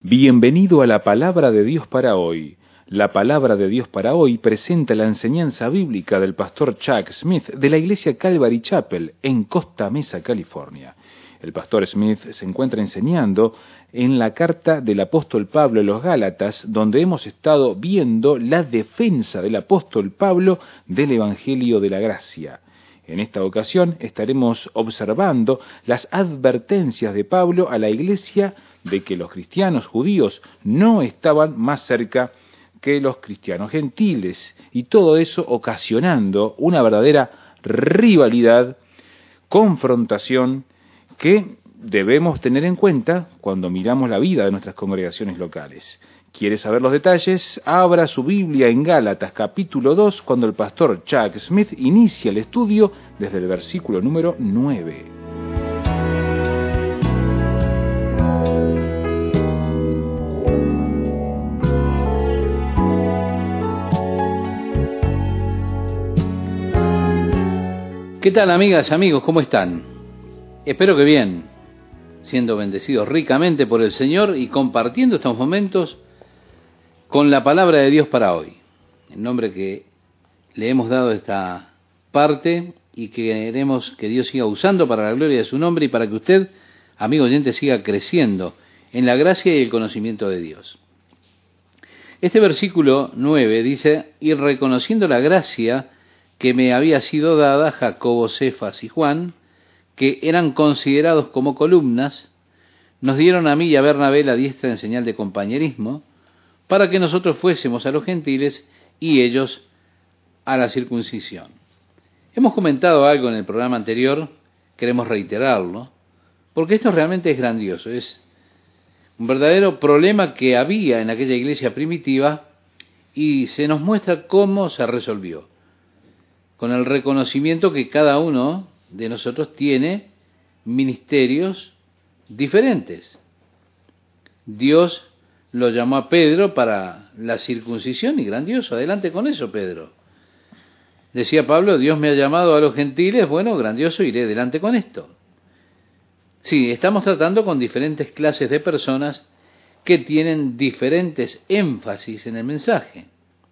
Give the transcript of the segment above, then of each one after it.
Bienvenido a la Palabra de Dios para hoy. La Palabra de Dios para hoy presenta la enseñanza bíblica del pastor Chuck Smith de la iglesia Calvary Chapel en Costa Mesa, California. El pastor Smith se encuentra enseñando en la carta del apóstol Pablo a los Gálatas, donde hemos estado viendo la defensa del apóstol Pablo del Evangelio de la Gracia. En esta ocasión estaremos observando las advertencias de Pablo a la iglesia de que los cristianos judíos no estaban más cerca que los cristianos gentiles, y todo eso ocasionando una verdadera rivalidad, confrontación que debemos tener en cuenta cuando miramos la vida de nuestras congregaciones locales. ¿Quiere saber los detalles? Abra su Biblia en Gálatas capítulo 2, cuando el pastor Chuck Smith inicia el estudio desde el versículo número 9. ¿Qué tal, amigas, amigos? ¿Cómo están? Espero que bien, siendo bendecidos ricamente por el Señor y compartiendo estos momentos con la palabra de Dios para hoy. En nombre que le hemos dado esta parte y que queremos que Dios siga usando para la gloria de su nombre y para que usted, amigo oyente, siga creciendo en la gracia y el conocimiento de Dios. Este versículo 9 dice: y reconociendo la gracia que me había sido dada, Jacobo, Cefas y Juan, que eran considerados como columnas, nos dieron a mí y a Bernabé la diestra en señal de compañerismo, para que nosotros fuésemos a los gentiles y ellos a la circuncisión. Hemos comentado algo en el programa anterior, queremos reiterarlo, porque esto realmente es grandioso, es un verdadero problema que había en aquella iglesia primitiva y se nos muestra cómo se resolvió, con el reconocimiento que cada uno de nosotros tiene ministerios diferentes. Dios lo llamó a Pedro para la circuncisión y grandioso, adelante con eso, Pedro. Decía Pablo: Dios me ha llamado a los gentiles, bueno, grandioso, iré adelante con esto. Sí, estamos tratando con diferentes clases de personas que tienen diferentes énfasis en el mensaje.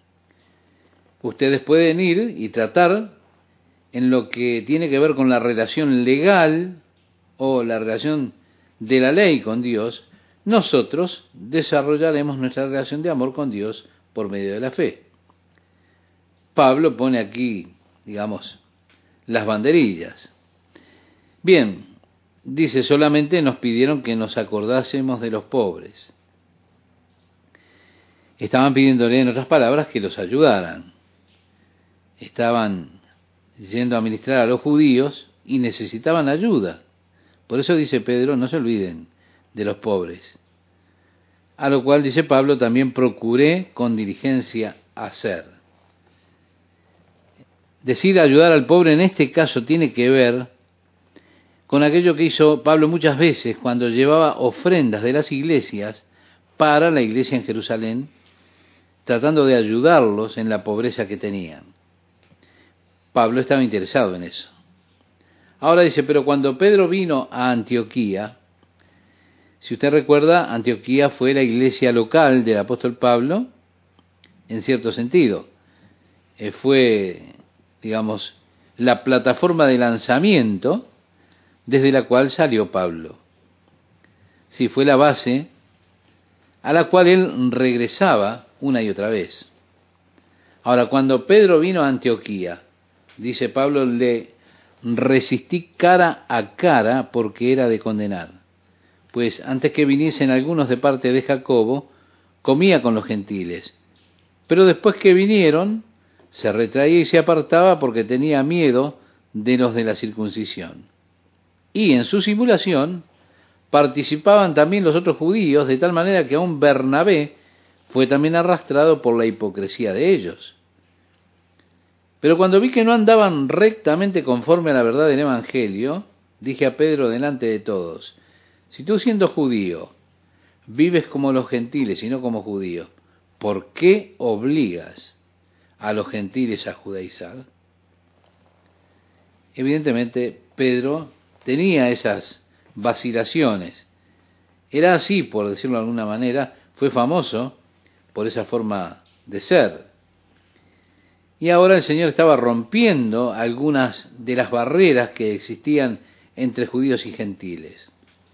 Ustedes pueden ir y tratar en lo que tiene que ver con la relación legal o la relación de la ley con Dios. Nosotros desarrollaremos nuestra relación de amor con Dios por medio de la fe. Pablo pone aquí, digamos, las banderillas. Bien, dice: solamente nos pidieron que nos acordásemos de los pobres. Estaban pidiéndole, en otras palabras, que los ayudaran. Estaban yendo a ministrar a los judíos y necesitaban ayuda. Por eso dice Pedro: no se olviden de los pobres. A lo cual dice Pablo: también procuré con diligencia hacer. Decir ayudar al pobre en este caso tiene que ver con aquello que hizo Pablo muchas veces cuando llevaba ofrendas de las iglesias para la iglesia en Jerusalén, tratando de ayudarlos en la pobreza que tenían. Pablo estaba interesado en eso. Ahora dice: pero cuando Pedro vino a Antioquía, si usted recuerda, Antioquía fue la iglesia local del apóstol Pablo, en cierto sentido. Fue, digamos, la plataforma de lanzamiento desde la cual salió Pablo. Sí, fue la base a la cual él regresaba una y otra vez. Ahora, cuando Pedro vino a Antioquía, dice Pablo, le resistí cara a cara porque era de condenar. Pues antes que viniesen algunos de parte de Jacobo, comía con los gentiles. Pero después que vinieron, se retraía y se apartaba porque tenía miedo de los de la circuncisión. Y en su simulación participaban también los otros judíos, de tal manera que aún Bernabé fue también arrastrado por la hipocresía de ellos. Pero cuando vi que no andaban rectamente conforme a la verdad del Evangelio, dije a Pedro delante de todos: si tú, siendo judío, vives como los gentiles y no como judío, ¿por qué obligas a los gentiles a judaizar? Evidentemente, Pedro tenía esas vacilaciones Era así, por decirlo de alguna manera, fue famoso por esa forma de ser. Y ahora el Señor estaba rompiendo algunas de las barreras que existían entre judíos y gentiles.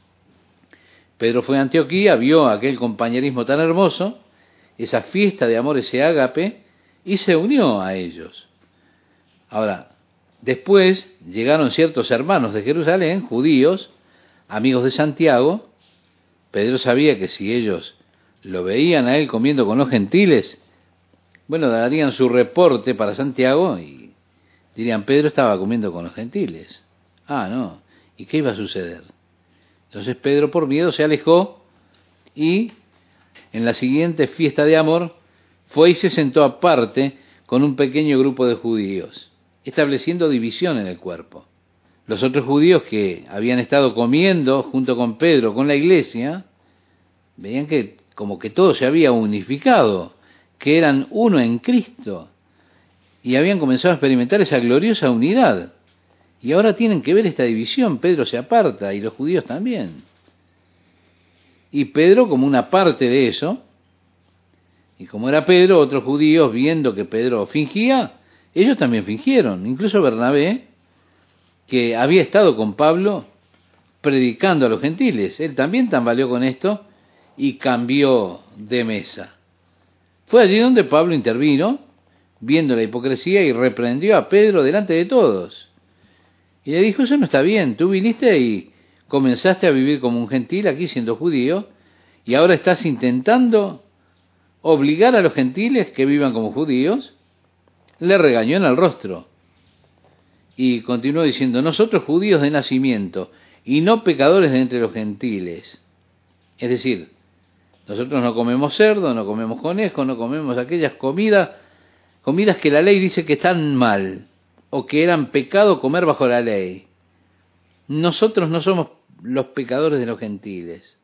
Pedro fue a Antioquía, vio aquel compañerismo tan hermoso, esa fiesta de amor, ese ágape, y se unió a ellos. Ahora, después llegaron ciertos hermanos de Jerusalén, judíos, amigos de Santiago. Pedro sabía que si ellos lo veían a él comiendo con los gentiles, bueno, darían su reporte para Santiago y dirían, Pedro estaba comiendo con los gentiles. Ah, no. ¿Y qué iba a suceder? Entonces Pedro por miedo se alejó y en la siguiente fiesta de amor fue y se sentó aparte con un pequeño grupo de judíos, estableciendo división en el cuerpo. Los otros judíos que habían estado comiendo junto con Pedro, con la iglesia, veían que como que todo se había unificado, que eran uno en Cristo, y habían comenzado a experimentar esa gloriosa unidad. Y ahora tienen que ver esta división. Pedro se aparta y los judíos también. Y Pedro como una parte de eso, y como era Pedro, otros judíos viendo que Pedro fingía, ellos también fingieron. Incluso Bernabé, que había estado con Pablo predicando a los gentiles, él también tambaleó con esto y cambió de mesa. Fue allí donde Pablo intervino, viendo la hipocresía, y reprendió a Pedro delante de todos. Y le dijo, eso no está bien, tú viniste y comenzaste a vivir como un gentil aquí siendo judío, y ahora estás intentando obligar a los gentiles que vivan como judíos. Le regañó en el rostro. Y continuó diciendo, nosotros judíos de nacimiento, y no pecadores de entre los gentiles. Es decir, nosotros no comemos cerdo, no comemos conejo, no comemos aquellas comidas que la ley dice que están mal, o que eran pecado comer bajo la ley. Nosotros no somos los pecadores de los gentiles.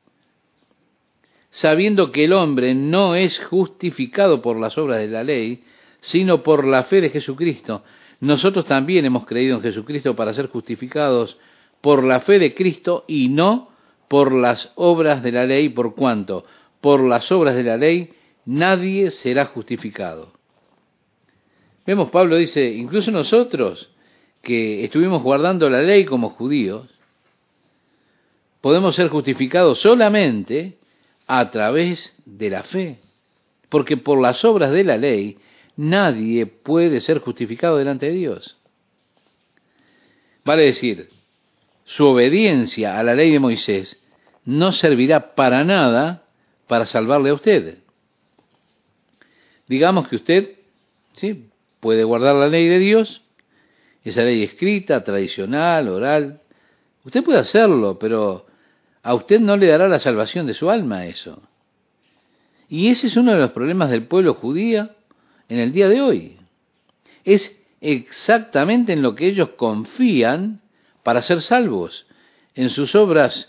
Sabiendo que el hombre no es justificado por las obras de la ley, sino por la fe de Jesucristo. Nosotros también hemos creído en Jesucristo para ser justificados por la fe de Cristo y no por las obras de la ley, por cuanto por las obras de la ley nadie será justificado. Vemos, Pablo dice, incluso nosotros que estuvimos guardando la ley como judíos, podemos ser justificados solamente a través de la fe, porque por las obras de la ley nadie puede ser justificado delante de Dios. Vale decir, su obediencia a la ley de Moisés no servirá para nada para salvarle a usted. Digamos que usted, sí, puede guardar la ley de Dios, esa ley escrita, tradicional, oral. Usted puede hacerlo, pero a usted no le dará la salvación de su alma eso. Y ese es uno de los problemas del pueblo judío en el día de hoy. Es exactamente en lo que ellos confían para ser salvos, en sus obras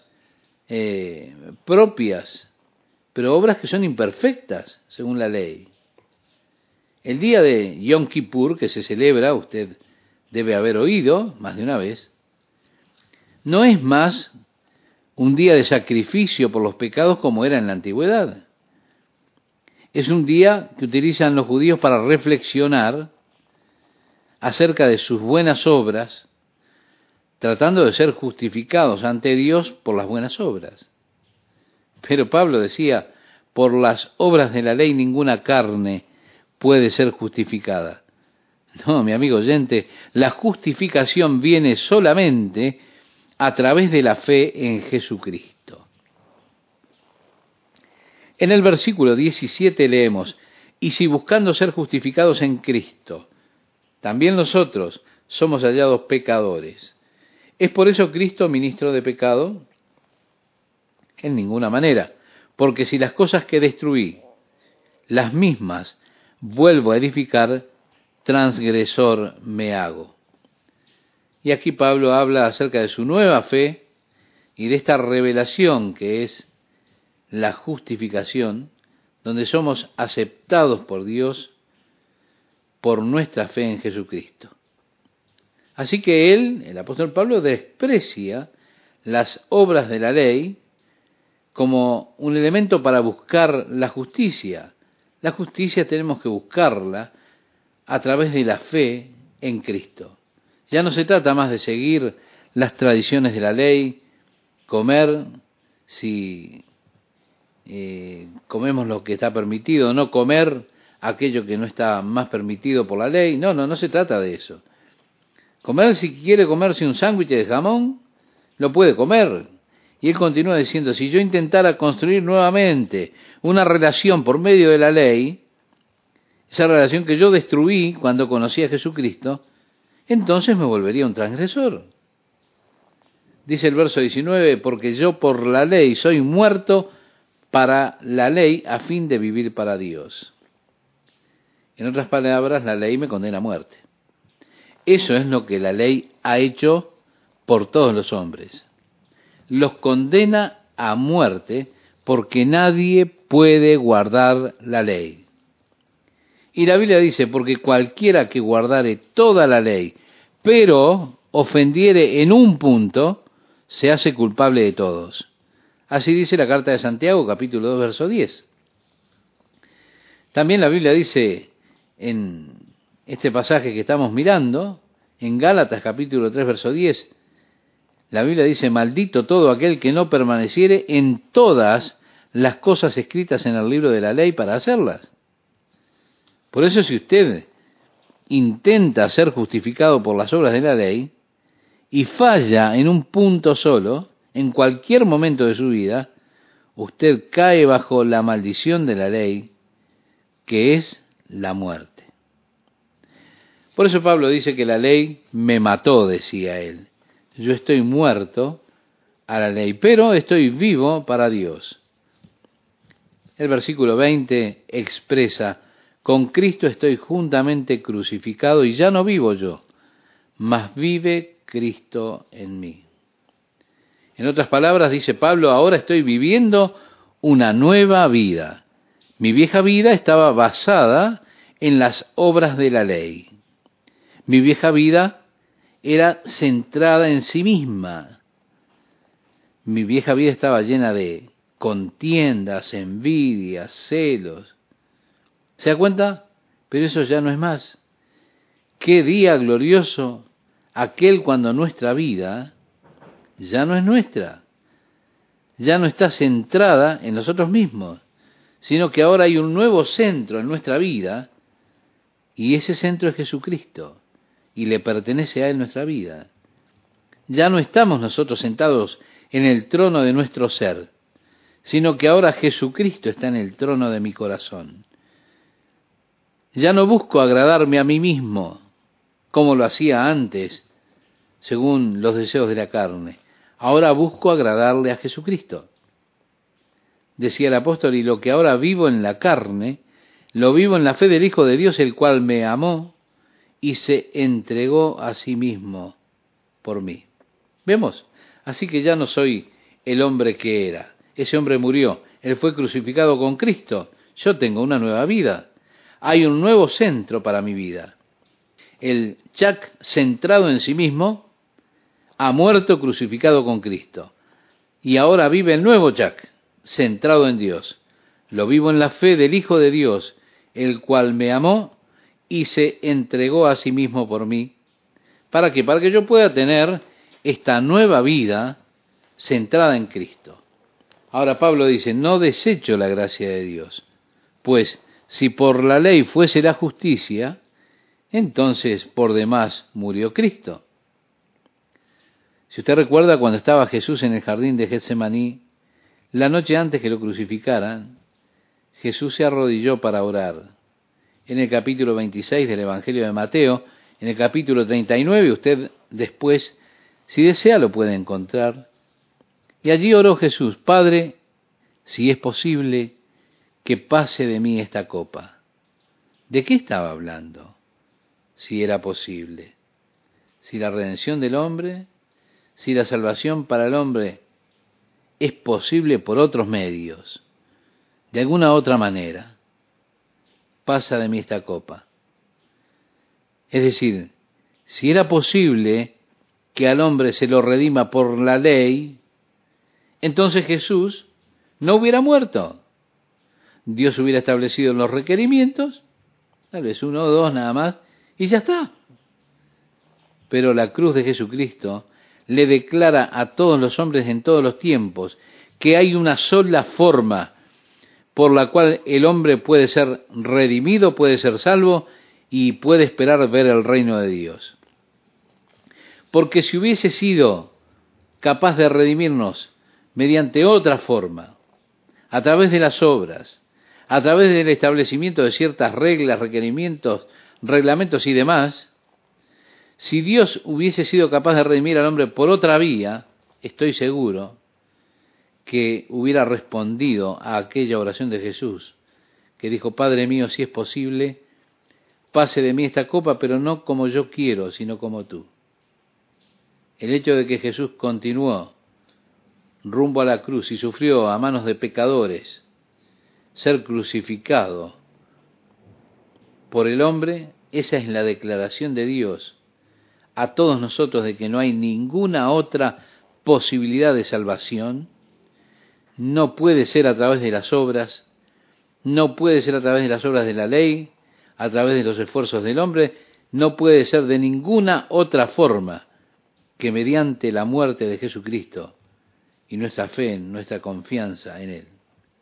propias, pero obras que son imperfectas según la ley. El día de Yom Kippur, que se celebra, usted debe haber oído más de una vez, no es más un día de sacrificio por los pecados como era en la antigüedad. Es un día que utilizan los judíos para reflexionar acerca de sus buenas obras, tratando de ser justificados ante Dios por las buenas obras. Pero Pablo decía, por las obras de la ley ninguna carne puede ser justificada. No, mi amigo oyente, la justificación viene solamente a través de la fe en Jesucristo. En el versículo 17 leemos, y si buscando ser justificados en Cristo, también nosotros somos hallados pecadores, ¿es por eso Cristo ministro de pecado? En ninguna manera, porque si las cosas que destruí, las mismas vuelvo a edificar, transgresor me hago. Y aquí Pablo habla acerca de su nueva fe y de esta revelación que es la justificación, donde somos aceptados por Dios por nuestra fe en Jesucristo. Así que él, el apóstol Pablo, desprecia las obras de la ley como un elemento para buscar la justicia. La justicia tenemos que buscarla a través de la fe en Cristo. Ya no se trata más de seguir las tradiciones de la ley, comer si comemos lo que está permitido, no comer aquello que no está más permitido por la ley. No se trata de eso. Comer, si quiere comerse un sándwich de jamón, lo puede comer. Y él continúa diciendo, si yo intentara construir nuevamente una relación por medio de la ley, esa relación que yo destruí cuando conocí a Jesucristo, entonces me volvería un transgresor. Dice el verso 19, porque yo por la ley soy muerto para la ley a fin de vivir para Dios. En otras palabras, la ley me condena a muerte. Eso es lo que la ley ha hecho por todos los hombres. Los condena a muerte porque nadie puede guardar la ley. Y la Biblia dice, porque cualquiera que guardare toda la ley, pero ofendiere en un punto, se hace culpable de todos. Así dice la carta de Santiago, capítulo 2, verso 10. También la Biblia dice en este pasaje que estamos mirando, en Gálatas, capítulo 3, verso 10, la Biblia dice, maldito todo aquel que no permaneciere en todas las cosas escritas en el libro de la ley para hacerlas. Por eso, si usted intenta ser justificado por las obras de la ley y falla en un punto solo, en cualquier momento de su vida, usted cae bajo la maldición de la ley, que es la muerte. Por eso Pablo dice que la ley me mató, decía él. Yo estoy muerto a la ley, pero estoy vivo para Dios. El versículo 20 expresa, con Cristo estoy juntamente crucificado y ya no vivo yo, mas vive Cristo en mí. En otras palabras, dice Pablo, ahora estoy viviendo una nueva vida. Mi vieja vida estaba basada en las obras de la ley. Mi vieja vida era centrada en sí misma. Mi vieja vida estaba llena de contiendas, envidias, celos. ¿Se da cuenta? Pero eso ya no es más. Qué día glorioso aquel cuando nuestra vida ya no es nuestra, ya no está centrada en nosotros mismos, sino que ahora hay un nuevo centro en nuestra vida, y ese centro es Jesucristo, y le pertenece a Él nuestra vida. Ya no estamos nosotros sentados en el trono de nuestro ser, sino que ahora Jesucristo está en el trono de mi corazón. Ya no busco agradarme a mí mismo, como lo hacía antes, según los deseos de la carne. Ahora busco agradarle a Jesucristo. Decía el apóstol, y lo que ahora vivo en la carne, lo vivo en la fe del Hijo de Dios, el cual me amó y se entregó a sí mismo por mí. ¿Vemos? Así que ya no soy el hombre que era. Ese hombre murió. Él fue crucificado con Cristo. Yo tengo una nueva vida. Hay un nuevo centro para mi vida. El Chuck centrado en sí mismo ha muerto crucificado con Cristo. Y ahora vive el nuevo Chuck, centrado en Dios. Lo vivo en la fe del Hijo de Dios, el cual me amó y se entregó a sí mismo por mí. ¿Para qué? Para que yo pueda tener esta nueva vida centrada en Cristo. Ahora Pablo dice, no desecho la gracia de Dios, pues si por la ley fuese la justicia, entonces por demás murió Cristo. Si usted recuerda cuando estaba Jesús en el jardín de Getsemaní, la noche antes que lo crucificaran, Jesús se arrodilló para orar. En el capítulo 26 del Evangelio de Mateo, en el capítulo 39, usted después, si desea, lo puede encontrar. Y allí oró Jesús, Padre, si es posible, que pase de mí esta copa. ¿De qué estaba hablando? Si era posible. Si la redención del hombre, si la salvación para el hombre es posible por otros medios, de alguna otra manera, pasa de mí esta copa. Es decir, si era posible que al hombre se lo redima por la ley, entonces Jesús no hubiera muerto. Dios hubiera establecido los requerimientos, tal vez 1 o 2 nada más, y ya está. Pero la cruz de Jesucristo le declara a todos los hombres en todos los tiempos que hay una sola forma por la cual el hombre puede ser redimido, puede ser salvo y puede esperar ver el reino de Dios. Porque si hubiese sido capaz de redimirnos mediante otra forma, a través de las obras, a través del establecimiento de ciertas reglas, requerimientos, reglamentos y demás, si Dios hubiese sido capaz de redimir al hombre por otra vía, estoy seguro que hubiera respondido a aquella oración de Jesús, que dijo: Padre mío, si es posible, pase de mí esta copa, pero no como yo quiero, sino como tú. El hecho de que Jesús continuó rumbo a la cruz y sufrió a manos de pecadores ser crucificado por el hombre, esa es la declaración de Dios a todos nosotros de que no hay ninguna otra posibilidad de salvación. No puede ser a través de las obras, no puede ser a través de las obras de la ley, a través de los esfuerzos del hombre, no puede ser de ninguna otra forma que mediante la muerte de Jesucristo y nuestra fe, nuestra confianza en Él.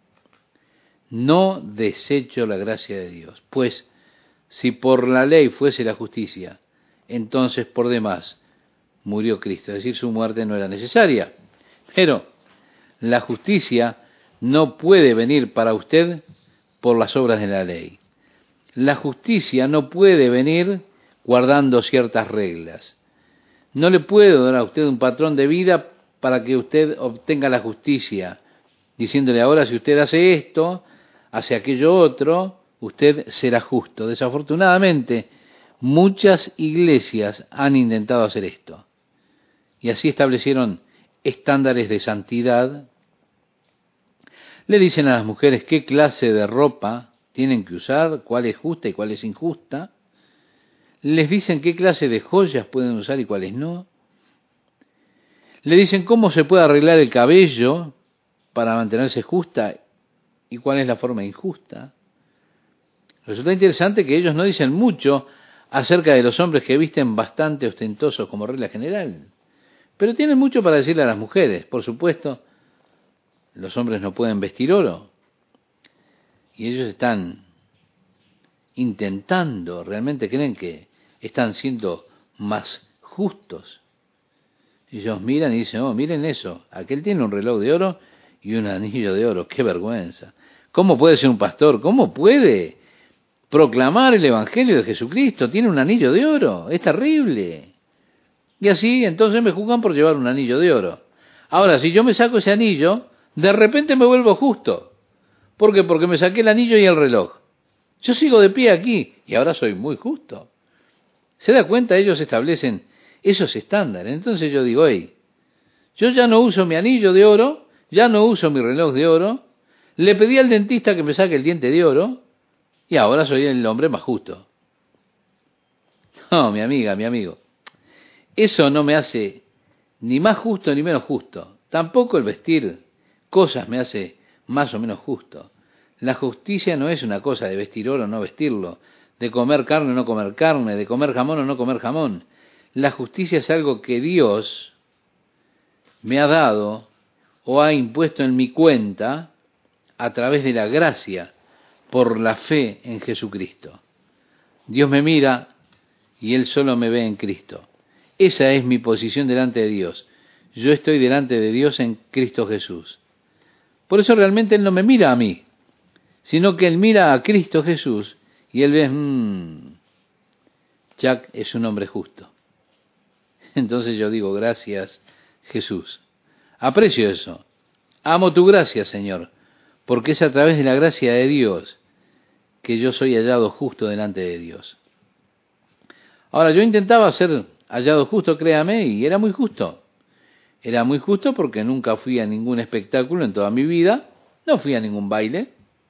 No desecho la gracia de Dios, pues si por la ley fuese la justicia, entonces por demás murió Cristo, es decir, su muerte no era necesaria. Pero la justicia no puede venir para usted por las obras de la ley. La justicia no puede venir guardando ciertas reglas. No le puedo dar a usted un patrón de vida para que usted obtenga la justicia, diciéndole ahora si usted hace esto, hace aquello otro, usted será justo. Desafortunadamente, muchas iglesias han intentado hacer esto y así establecieron estándares de santidad. Le dicen a las mujeres qué clase de ropa tienen que usar, cuál es justa y cuál es injusta. Les dicen qué clase de joyas pueden usar y cuáles no. Le dicen cómo se puede arreglar el cabello para mantenerse justa y cuál es la forma injusta. Resulta interesante que ellos no dicen mucho acerca de los hombres que visten bastante ostentosos como regla general, pero tienen mucho para decirle a las mujeres. Por supuesto, los hombres no pueden vestir oro y ellos están intentando, realmente creen que están siendo más justos. Ellos miran y dicen: oh, miren eso, aquel tiene un reloj de oro y un anillo de oro, qué vergüenza. ¿Cómo puede ser un pastor? ¿Cómo puede proclamar el Evangelio de Jesucristo? Tiene un anillo de oro, es terrible. Y así entonces me juzgan por llevar un anillo de oro. Ahora, si yo me saco ese anillo, de repente me vuelvo justo. ¿Por qué? Porque me saqué el anillo y el reloj. Yo sigo de pie aquí y ahora soy muy justo. ¿Se da cuenta? Ellos establecen esos estándares. Entonces yo digo: hey, yo ya no uso mi anillo de oro, ya no uso mi reloj de oro, le pedí al dentista que me saque el diente de oro y ahora soy el hombre más justo. No, mi amiga, mi amigo, eso no me hace ni más justo ni menos justo. Tampoco el vestir cosas me hace más o menos justo. La justicia no es una cosa de vestir oro o no vestirlo, de comer carne o no comer carne, de comer jamón o no comer jamón. La justicia es algo que Dios me ha dado o ha impuesto en mi cuenta a través de la gracia por la fe en Jesucristo. Dios me mira y Él solo me ve en Cristo. Esa es mi posición delante de Dios. Yo estoy delante de Dios en Cristo Jesús. Por eso realmente Él no me mira a mí, sino que Él mira a Cristo Jesús y Él ve: Jack es un hombre justo. Entonces yo digo: gracias, Jesús. Aprecio eso. Amo tu gracia, Señor, porque es a través de la gracia de Dios que yo soy hallado justo delante de Dios. Ahora, yo intentaba ser hallado justo, créame, y era muy justo. Era muy justo porque nunca fui a ningún espectáculo en toda mi vida, no fui a ningún baile.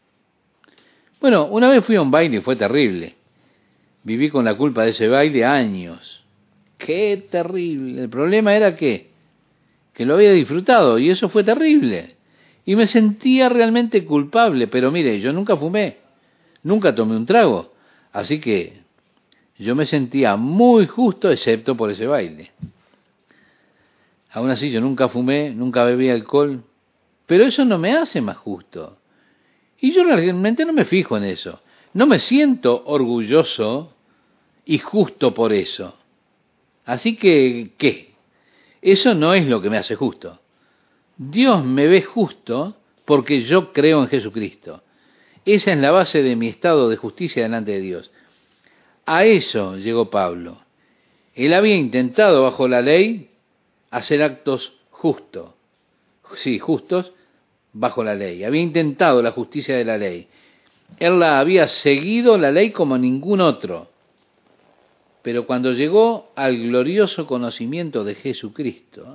Bueno, una vez fui a un baile y fue terrible. Viví con la culpa de ese baile años. ¡Qué terrible! El problema era que lo había disfrutado y eso fue terrible. Y me sentía realmente culpable, pero mire, yo nunca fumé, nunca tomé un trago, así que yo me sentía muy justo excepto por ese baile. Aún así yo nunca fumé, nunca bebí alcohol, pero eso no me hace más justo. Y yo realmente no me fijo en eso. No me siento orgulloso y justo por eso. Así que, ¿qué? Eso no es lo que me hace justo. Dios me ve justo porque yo creo en Jesucristo. Esa es la base de mi estado de justicia delante de Dios. A eso llegó Pablo. Él había intentado bajo la ley hacer actos justos. Sí, justos bajo la ley. Había intentado la justicia de la ley. Él la había seguido la ley como ningún otro. Pero cuando llegó al glorioso conocimiento de Jesucristo,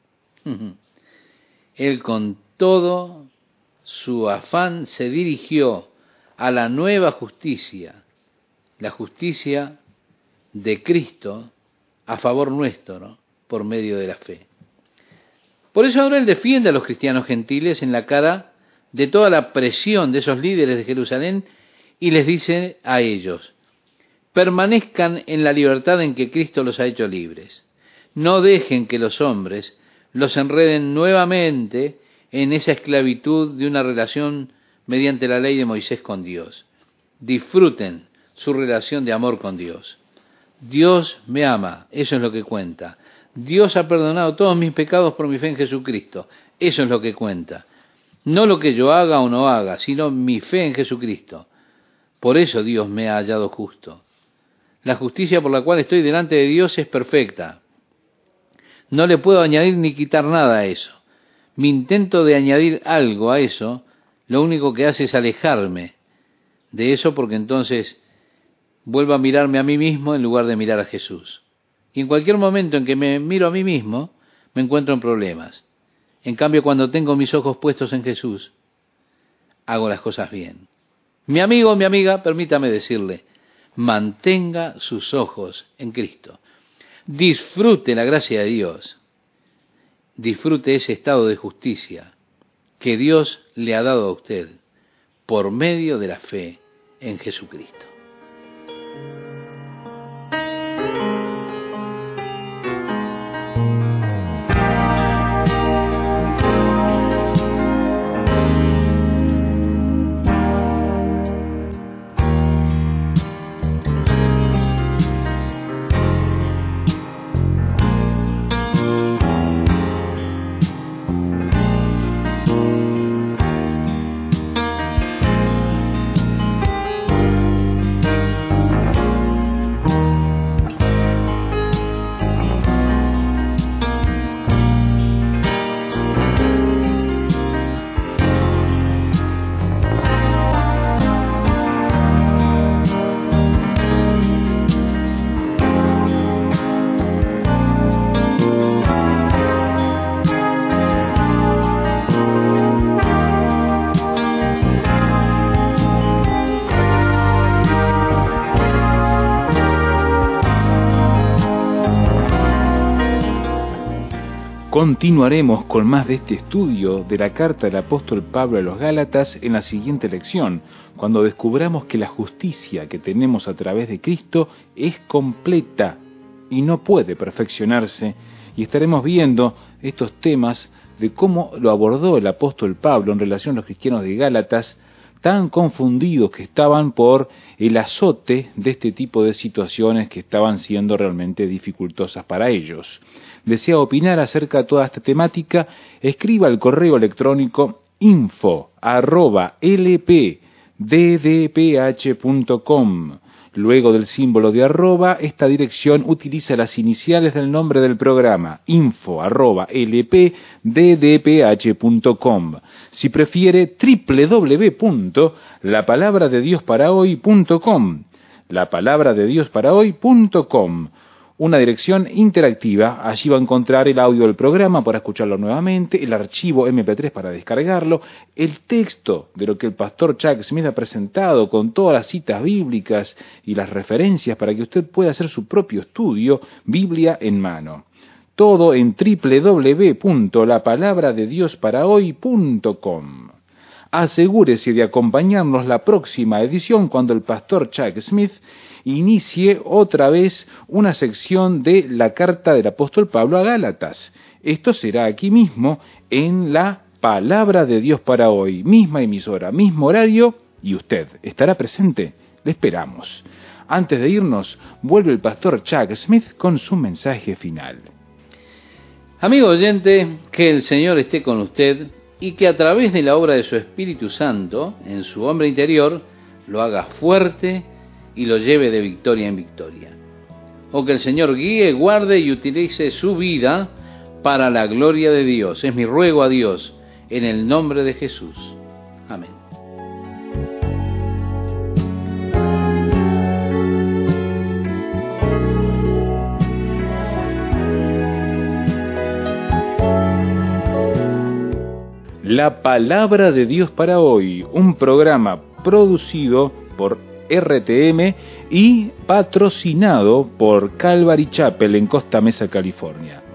él con todo su afán se dirigió a la nueva justicia, la justicia de Cristo a favor nuestro, ¿no? Por medio de la fe. Por eso ahora él defiende a los cristianos gentiles en la cara de toda la presión de esos líderes de Jerusalén y les dice a ellos: permanezcan en la libertad en que Cristo los ha hecho libres. No dejen que los hombres los enreden nuevamente en esa esclavitud de una relación mediante la ley de Moisés con Dios. Disfruten su relación de amor con Dios. Dios me ama, eso es lo que cuenta. Dios ha perdonado todos mis pecados por mi fe en Jesucristo, eso es lo que cuenta. No lo que yo haga o no haga, sino mi fe en Jesucristo. Por eso Dios me ha hallado justo. La justicia por la cual estoy delante de Dios es perfecta. No le puedo añadir ni quitar nada a eso. Mi intento de añadir algo a eso, lo único que hace es alejarme de eso, porque entonces vuelvo a mirarme a mí mismo en lugar de mirar a Jesús. Y en cualquier momento en que me miro a mí mismo, me encuentro en problemas. En cambio, cuando tengo mis ojos puestos en Jesús, hago las cosas bien. Mi amigo, mi amiga, permítame decirle, mantenga sus ojos en Cristo. Disfrute la gracia de Dios. Disfrute ese estado de justicia que Dios le ha dado a usted por medio de la fe en Jesucristo. Continuaremos con más de este estudio de la carta del apóstol Pablo a los Gálatas en la siguiente lección, cuando descubramos que la justicia que tenemos a través de Cristo es completa y no puede perfeccionarse, y estaremos viendo estos temas de cómo lo abordó el apóstol Pablo en relación a los cristianos de Gálatas, tan confundidos que estaban por el azote de este tipo de situaciones que estaban siendo realmente dificultosas para ellos. Desea opinar acerca de toda esta temática, escriba al correo electrónico info@lpddph.com. Luego del símbolo de arroba, esta dirección utiliza las iniciales del nombre del programa, info@lpddph.com. Si prefiere, www.lapalabradeDiosParaHoy.com. lapalabradeDiosParaHoy.com. Una dirección interactiva. Allí va a encontrar el audio del programa para escucharlo nuevamente, el archivo MP3 para descargarlo, el texto de lo que el pastor Chuck Smith ha presentado con todas las citas bíblicas y las referencias para que usted pueda hacer su propio estudio, Biblia en mano. todo en www.lapalabradediosparahoy.com. Asegúrese de acompañarnos la próxima edición cuando el pastor Chuck Smith inicie otra vez una sección de la carta del apóstol Pablo a Gálatas. Esto será aquí mismo en la Palabra de Dios para hoy, misma emisora, mismo horario, y usted estará presente. Le esperamos. Antes de irnos, vuelve el pastor Chuck Smith con su mensaje final. Amigo oyente, que el Señor esté con usted y que a través de la obra de su Espíritu Santo en su hombre interior lo haga fuerte y lo lleve de victoria en victoria. O que el Señor guíe, guarde y utilice su vida para la gloria de Dios. Es mi ruego a Dios en el nombre de Jesús. Amén. La Palabra de Dios para hoy, un programa producido por RTM y patrocinado por Calvary Chapel en Costa Mesa, California.